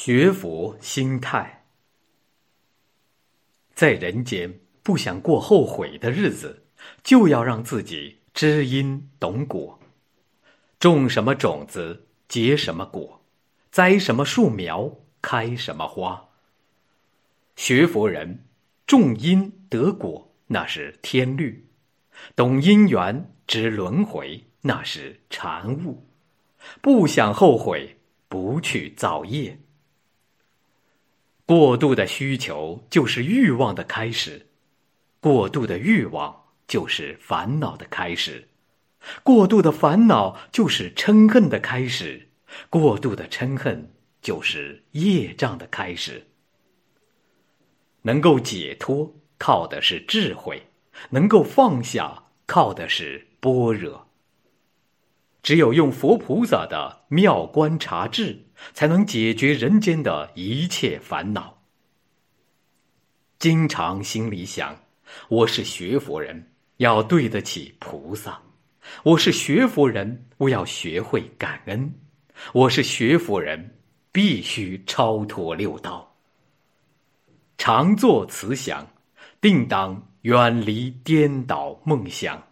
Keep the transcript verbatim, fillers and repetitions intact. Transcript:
学佛心态。在人间，不想过后悔的日子，就要让自己知因懂果。种什么种子，结什么果；栽什么树苗，开什么花。学佛人种因得果，那是天律；懂因缘，知轮回，那是禅悟。不想后悔，不去造业。过度的需求就是欲望的开始，过度的欲望就是烦恼的开始，过度的烦恼就是嗔恨的开始，过度的嗔恨就是业障的开始。能够解脱，靠的是智慧；能够放下，靠的是般若。只有用佛菩萨的妙观察智，才能解决人间的一切烦恼。经常心里想，我是学佛人，要对得起菩萨；我是学佛人，我要学会感恩；我是学佛人，必须超脱六道。常作慈想，定当远离颠倒梦想。